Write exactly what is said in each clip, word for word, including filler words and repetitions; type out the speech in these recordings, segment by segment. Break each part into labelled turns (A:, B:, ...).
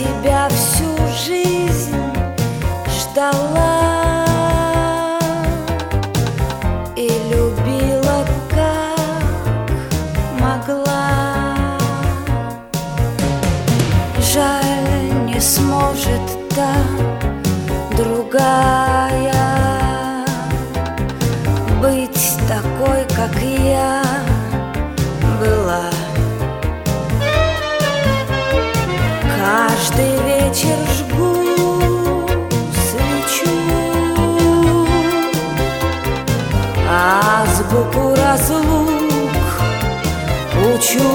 A: тебя всю жизнь ждала и любила, как могла. Жаль, не сможет та другая быть такой, как я была. Каждый вечер жгу свечу, азбуку разлук учу.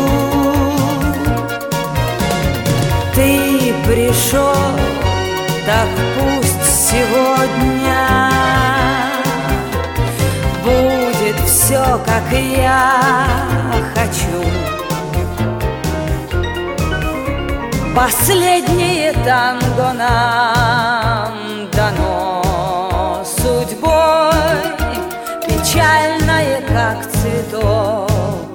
A: Ты пришел, так пусть сегодня будет все, как я хочу. Последнее танго нам дано судьбой, печальное, как цветок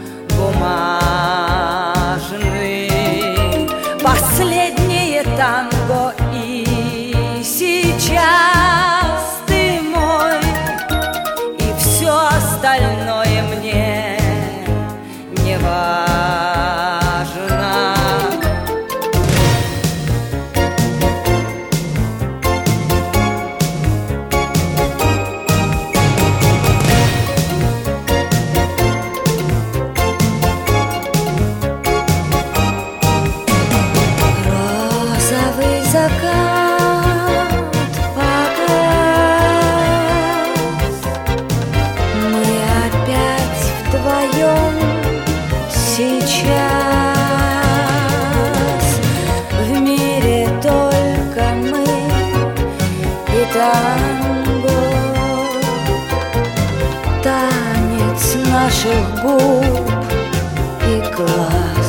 A: бумажный. Последнее танго, и сейчас ты мой, и все остальное мне не важно. Закат погас, мы опять вдвоем сейчас. В мире только мы и танго, танец наших губ и глаз.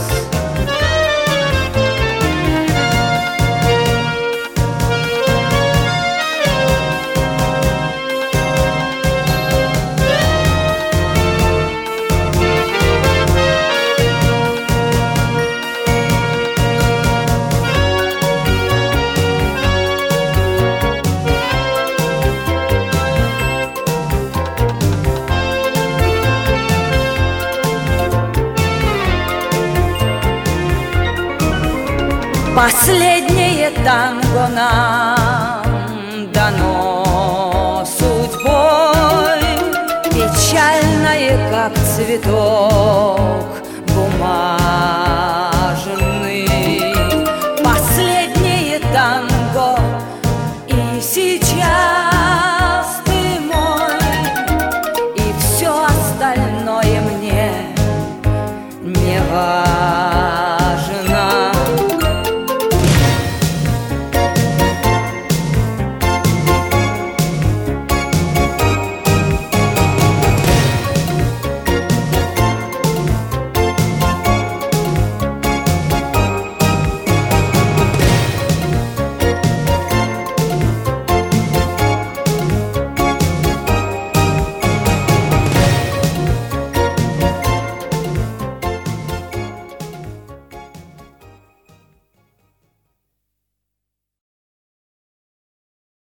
A: Последнее танго нам дано судьбой, печальное, как цветок